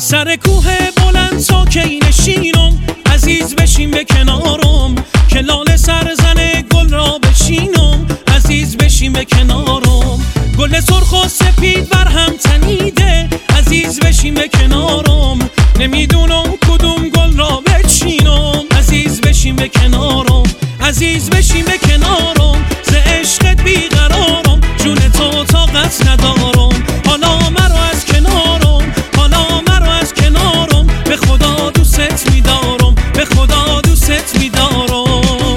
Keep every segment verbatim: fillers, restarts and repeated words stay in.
سر کوه بلند ساکی نشینم، عزیز بشین به کنارم، که لاله سرزن گل را بچینم، عزیز بشین به کنارم. گل سرخ و سپید بر هم تنیده، عزیز بشین به کنارم، نمیدونم کدوم گل را بچینم، عزیز بشین به کنارم، عزیز بشین به کنارم، ز عشقت بیقرارم، جون تو طاقت ندارم، حالا مرا از کنارم، حالا مرا از کنارم، به خدا دوست میدارم، به خدا دوست میدارم.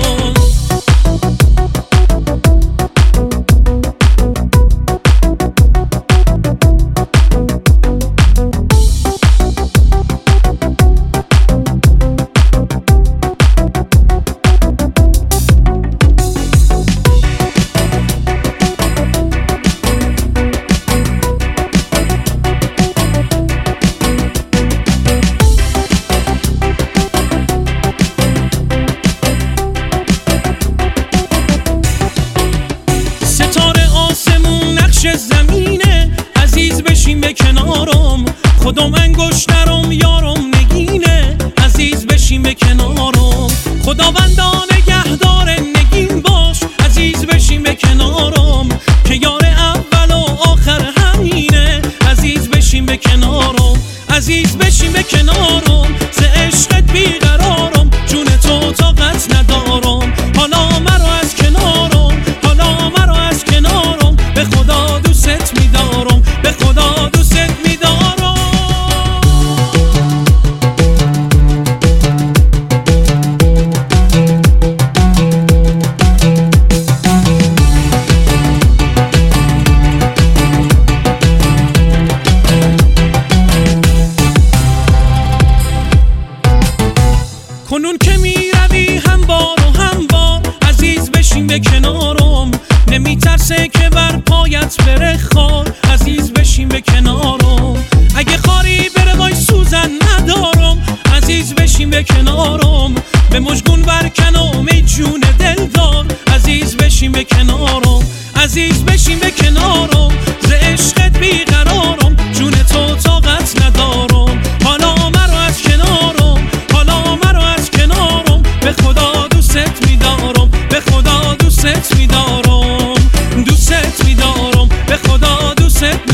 زمینه، عزیز بشین به کنارم، خودم انگشت نرم یارم نگینه، عزیز بشین به کنارم، خداوندا نگهدار نگین باش، عزیز بشین به کنارم، که یار اول و آخر همینه، عزیز بشین به کنارم، عزیز بشین به کنارم، ز عشقت بیقرارم، جون تو طاقت ندارم، حالا مرا از کنارم، حالا مرا از کنارم، به خدا دوست میدارم، به خدا دوست میدارم. کنون که میروی هم بار و هم بار، عزیز بشین به کنارم، نمیترسه که بر پایت بره خار، عزیز بشین به کنارم، اگه خاری بره وای سوزن ندارم، عزیز بشین به کنارم، به مژگون برکنم ای جون دلدار، عزیز بشین به کنارم، عزیز بشین به کنارم، ز عشقت بیقرارم، جون تو طاقت ندارم، حالا مرا از کنارم، حالا مرا از کنارم، به خدا دوست میدارم، به خدا دوست میدارم، دوست میدارم، به خدا دوست